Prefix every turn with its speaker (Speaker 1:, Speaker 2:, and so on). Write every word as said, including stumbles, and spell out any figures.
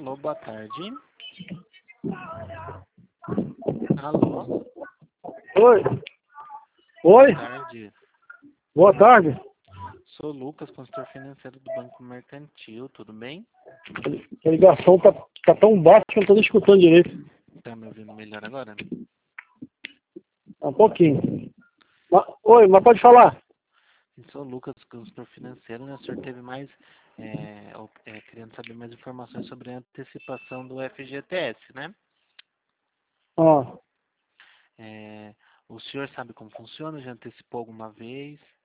Speaker 1: Alô, boa tarde. Alô,
Speaker 2: Oi. Oi.
Speaker 1: boa tarde.
Speaker 2: Boa tarde.
Speaker 1: Sou o Lucas, consultor financeiro do Banco Mercantil, tudo bem?
Speaker 2: A ligação tá, tá tão baixa que eu não tô nem escutando direito.
Speaker 1: Tá me ouvindo melhor agora?
Speaker 2: Um pouquinho. Ma- Oi, mas pode falar.
Speaker 1: Sou o Lucas, consultor financeiro, né? O senhor teve mais, é, op- é, querendo saber mais informações sobre a antecipação do F G T S, né?
Speaker 2: Ah,
Speaker 1: É, o senhor sabe como funciona? Já antecipou alguma vez?